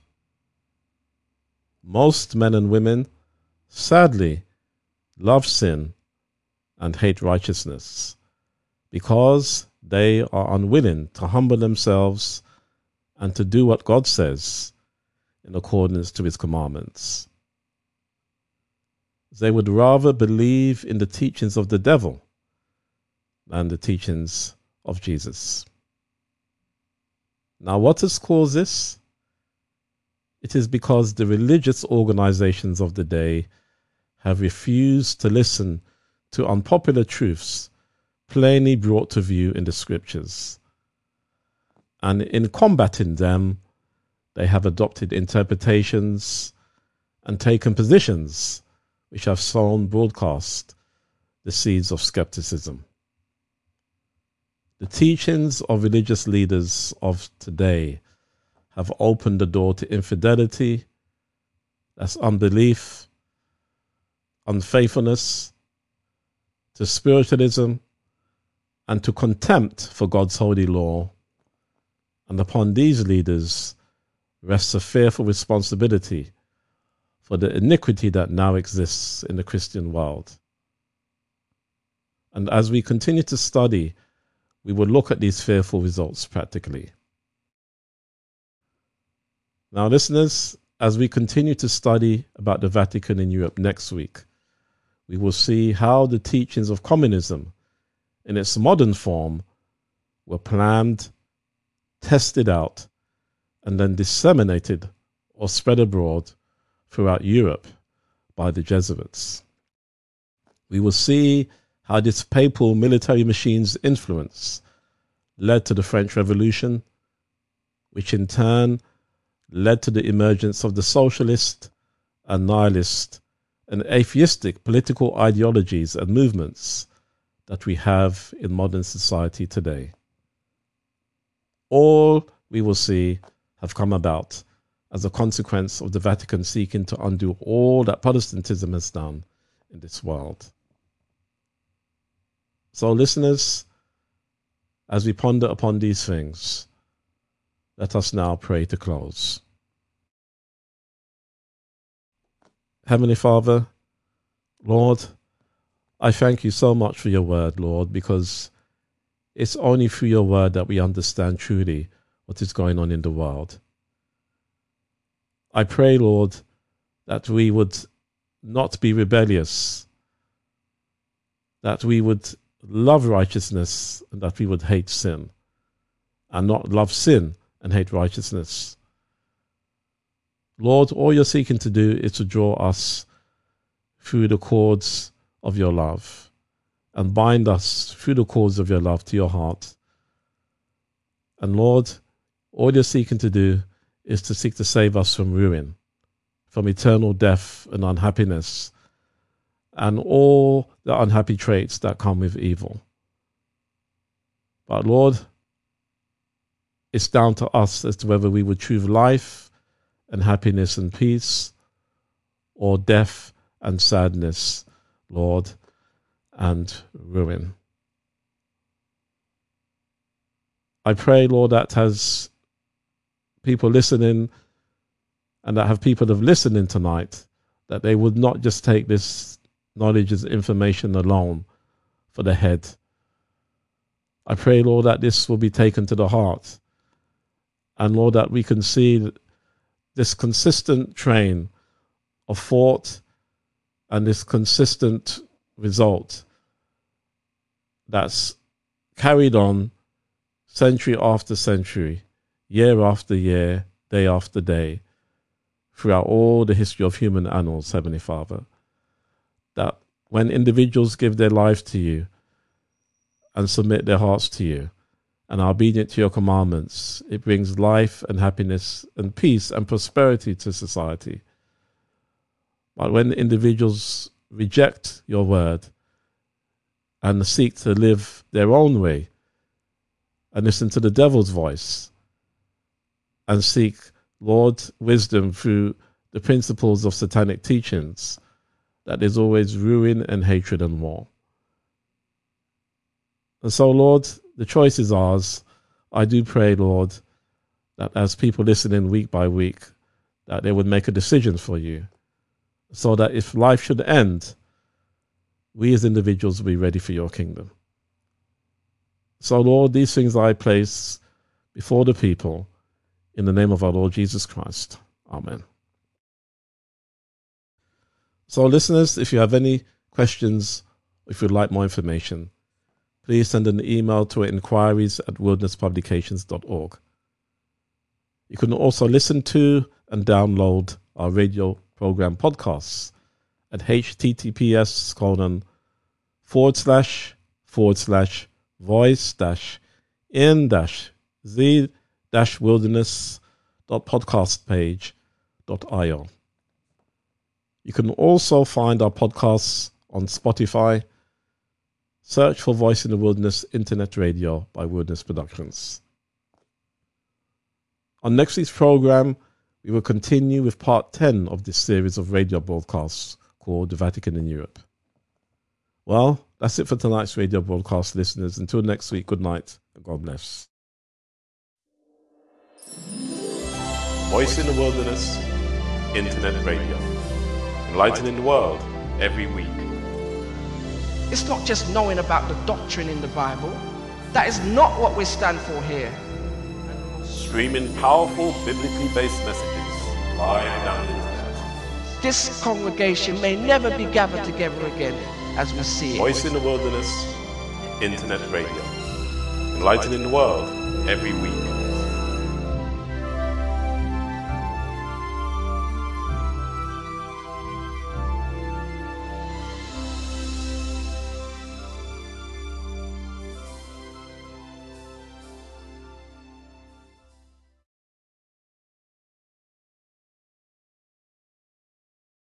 Most men and women, sadly, love sin and hate righteousness because they are unwilling to humble themselves and to do what God says in accordance to his commandments. They would rather believe in the teachings of the devil than the teachings of Jesus. Now, what has caused this? It is because the religious organizations of the day have refused to listen to unpopular truths plainly brought to view in the scriptures. And in combating them, they have adopted interpretations and taken positions which have sown broadcast the seeds of skepticism. The teachings of religious leaders of today have opened the door to infidelity, that's unbelief, unfaithfulness, to spiritualism, and to contempt for God's holy law. And upon these leaders rests a fearful responsibility for the iniquity that now exists in the Christian world. And as we continue to study, we will look at these fearful results practically. Now, listeners, as we continue to study about the Vatican in Europe next week, we will see how the teachings of communism in its modern form were planned, tested out, and then disseminated or spread abroad throughout Europe by the Jesuits. We will see how this papal military machine's influence led to the French Revolution, which in turn led to the emergence of the socialist and nihilist and atheistic political ideologies and movements that we have in modern society today. All, we will see, have come about as a consequence of the Vatican seeking to undo all that Protestantism has done in this world. So, listeners, as we ponder upon these things, let us now pray to close. Heavenly Father, Lord, I thank you so much for your word, Lord, because it's only through your word that we understand truly what is going on in the world. I pray, Lord, that we would not be rebellious, that we would love righteousness and that we would hate sin, and not love sin and hate righteousness. Lord, all you're seeking to do is to draw us through the cords of your love and bind us through the cords of your love to your heart. And Lord, all you're seeking to do is to seek to save us from ruin, from eternal death and unhappiness, and all the unhappy traits that come with evil. But Lord, it's down to us as to whether we would choose life and happiness and peace, or death and sadness, Lord, and ruin. I pray, Lord, that as people listening and that have people have listening tonight, that they would not just take this knowledge as information alone for the head. I pray, Lord, that this will be taken to the heart. And Lord, that we can see this consistent train of thought and this consistent result that's carried on century after century, year after year, day after day, throughout all the history of human annals, Heavenly Father, that when individuals give their life to you and submit their hearts to you and are obedient to your commandments, it brings life and happiness and peace and prosperity to society. But when individuals reject your word and seek to live their own way and listen to the devil's voice and seek, Lord, wisdom through the principles of satanic teachings, that there's always ruin and hatred and war. And so, Lord, the choice is ours. I do pray, Lord, that as people listen in week by week, that they would make a decision for you, so that if life should end, we as individuals will be ready for your kingdom. So, Lord, these things I place before the people in the name of our Lord Jesus Christ. Amen. So, listeners, if you have any questions, if you'd like more information, please send an email to inquiries@wildernesspublications.org. You can also listen to and download our radio program podcasts at https://voice/in-z-wilderness.podcastpage.io. You can also find our podcasts on Spotify. Search for Voice in the Wilderness Internet Radio by Wilderness Productions. On next week's program, we will continue with part 10 of this series of radio broadcasts called The Vatican in Europe. Well, that's it for tonight's radio broadcast, listeners. Until next week, good night and God bless. Voice in the Wilderness Internet Radio. Enlightening the world every week. It's not just knowing about the doctrine in the Bible. That is not what we stand for here. Streaming powerful biblically based messages live down the internet. This congregation may never be gathered together again as we see it. Voice in the Wilderness Internet Radio. Enlightening the world every week.